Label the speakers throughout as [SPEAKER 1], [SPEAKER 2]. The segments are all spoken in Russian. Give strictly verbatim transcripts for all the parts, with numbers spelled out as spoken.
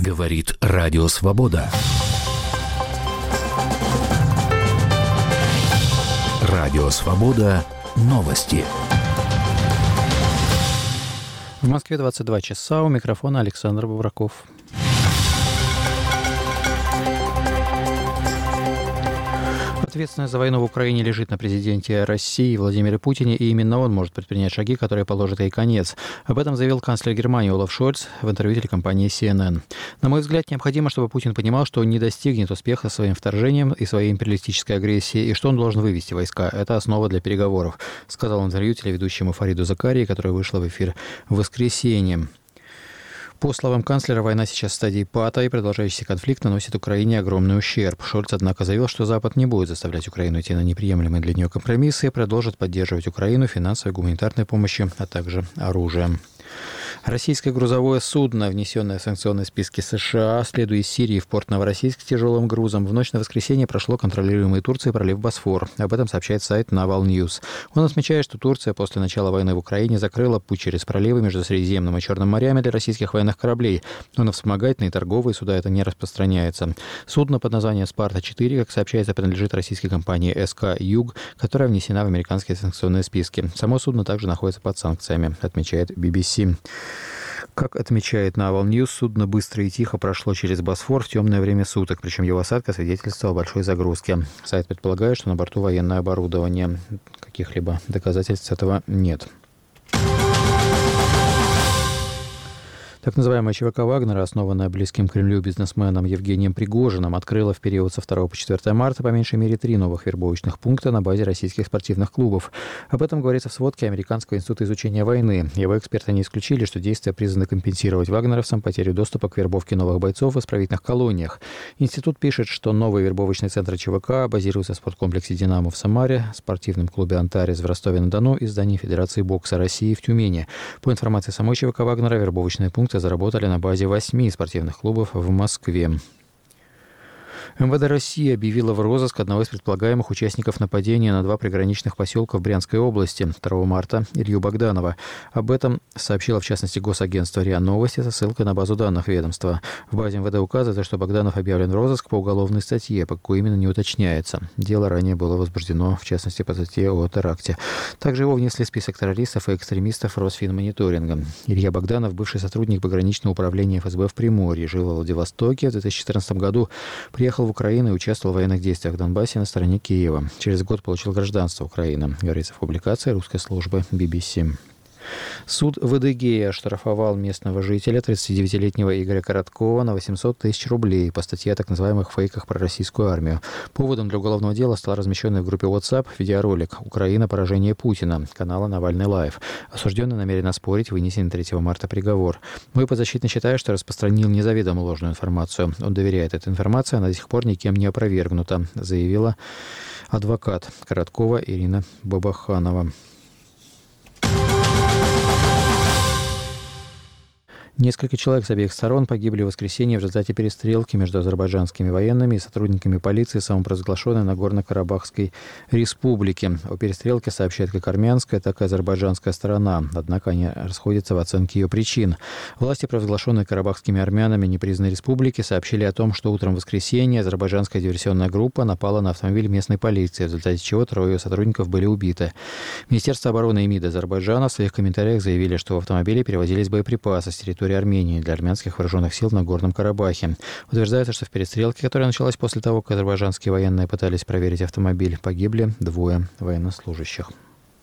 [SPEAKER 1] Говорит Радио Свобода. Радио Свобода. Новости.
[SPEAKER 2] В Москве двадцать два часа. У микрофона Александр Бубраков. Ответственность за войну в Украине лежит на президенте России Владимире Путине, и именно он может предпринять шаги, которые положат ей конец. Об этом заявил канцлер Германии Олаф Шольц в интервью телекомпании си эн эн. На мой взгляд, необходимо, чтобы Путин понимал, что он не достигнет успеха своим вторжением и своей империалистической агрессией, и что он должен вывести войска. Это основа для переговоров, сказал в интервью телеведущему Фариду Закарии, которая вышла в эфир в воскресенье. По словам канцлера, война сейчас в стадии пата, и продолжающийся конфликт наносит Украине огромный ущерб. Шольц, однако, заявил, что Запад не будет заставлять Украину идти на неприемлемые для нее компромиссы и продолжит поддерживать Украину финансовой, гуманитарной помощью, а также оружием. Российское грузовое судно, внесенное в санкционные списки США, следуя из Сирии в порт Новороссийск с тяжелым грузом, в ночь на воскресенье прошло контролируемый Турцией пролив Босфор. Об этом сообщает сайт Naval News. Он отмечает, что Турция после начала войны в Украине закрыла путь через проливы между Средиземным и Черным морями для российских военных кораблей, но на вспомогательные торговые суда это не распространяется. Судно под названием «Спарта-четыре», как сообщается, принадлежит российской компании эс ка «Юг», которая внесена в американские санкционные списки. Само судно также находится под санкциями, отмечает би би си. Как отмечает Naval News, судно быстро и тихо прошло через Босфор в темное время суток, причем его осадка свидетельствовала о большой загрузке. Сайт предполагает, что на борту военное оборудование. Каких-либо доказательств этого нет. Так называемая ЧВК Вагнера, основанная близким к Кремлю бизнесменом Евгением Пригожиным, открыла в период со второго по четвёртое марта по меньшей мере три новых вербовочных пункта на базе российских спортивных клубов. Об этом говорится в сводке Американского института изучения войны. Его эксперты не исключили, что действия призваны компенсировать вагнеровцам потерю доступа к вербовке новых бойцов в исправительных колониях. Институт пишет, что новый вербовочный центр ЧВК базируется в спорткомплексе «Динамо» в Самаре, спортивном клубе «Антарес» в Ростове-на-Дону и здании Федерации бокса России в Тюмени. По информации самой ЧВК Вагнера, вербовочные пункты заработали на базе восьми спортивных клубов в Москве. эм вэ дэ России объявила в розыск одного из предполагаемых участников нападения на два приграничных поселка в Брянской области второго марта Илью Богданова. Об этом сообщило, в частности, госагентство РИА Новости со ссылкой на базу данных ведомства. В базе эм вэ дэ указывается, что Богданов объявлен в розыск по уголовной статье, по какой именно не уточняется. Дело ранее было возбуждено, в частности, по статье о теракте. Также его внесли в список террористов и экстремистов Росфинмониторинга. Илья Богданов, бывший сотрудник пограничного управления эф эс бэ в Приморье, жил во Владивостоке. В две тысячи четырнадцатом году приехал в Украину и участвовал в военных действиях в Донбассе на стороне Киева. Через год получил гражданство Украины, говорится в публикации русской службы би би си. Суд в Адыгее оштрафовал местного жителя, тридцатидевятилетнего Игоря Короткова, на восемьсот тысяч рублей по статье о так называемых фейках про российскую армию. Поводом для уголовного дела стал размещенный в группе WhatsApp видеоролик «Украина. Поражение Путина» канала «Навальный Лайв». Осужденный намерен оспорить вынесенный третьего марта приговор. Мой подзащитный считает, что распространил незаведомо ложную информацию. Он доверяет этой информации, она до сих пор никем не опровергнута, заявила адвокат Короткова Ирина Бабаханова. Несколько человек с обеих сторон погибли в воскресенье в результате перестрелки между азербайджанскими военными и сотрудниками полиции самопровозглашенной Нагорно-Карабахской республики. О перестрелке сообщает как армянская, так и азербайджанская сторона, однако они расходятся в оценке ее причин. Власти, провозглашенные карабахскими армянами непризнанной республики, сообщили о том, что утром в воскресенье азербайджанская диверсионная группа напала на автомобиль местной полиции, в результате чего трое ее сотрудников были убиты. Министерство обороны и МИД Азербайджана в своих комментариях заявили, что в автомобиле перевозились боеприпасы с территории Армении для армянских вооруженных сил в Нагорном Карабахе. Утверждается, что в перестрелке, которая началась после того, как азербайджанские военные пытались проверить автомобиль, погибли двое военнослужащих.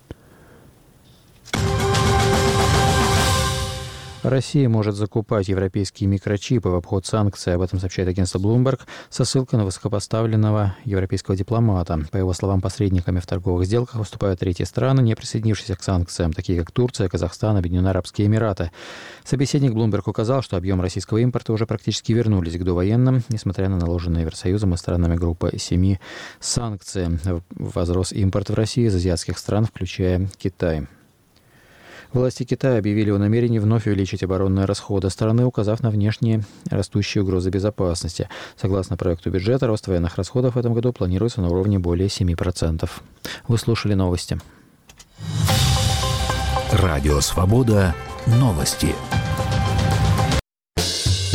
[SPEAKER 2] Россия может закупать европейские микрочипы в обход санкций. Об этом сообщает агентство Bloomberg со ссылкой на высокопоставленного европейского дипломата. По его словам, посредниками в торговых сделках выступают третьи страны, не присоединившиеся к санкциям, такие как Турция, Казахстан, Объединенные Арабские Эмираты. Собеседник Bloomberg указал, что объем российского импорта уже практически вернулись к довоенным, несмотря на наложенные Евросоюзом и странами группы семи санкции. Возрос импорт в Россию из азиатских стран, включая Китай. Власти Китая объявили о намерении вновь увеличить оборонные расходы страны, указав на внешние растущие угрозы безопасности. Согласно проекту бюджета, рост военных расходов в этом году планируется на уровне более семи процентов. Вы слушали новости.
[SPEAKER 1] Радио «Свобода». Новости.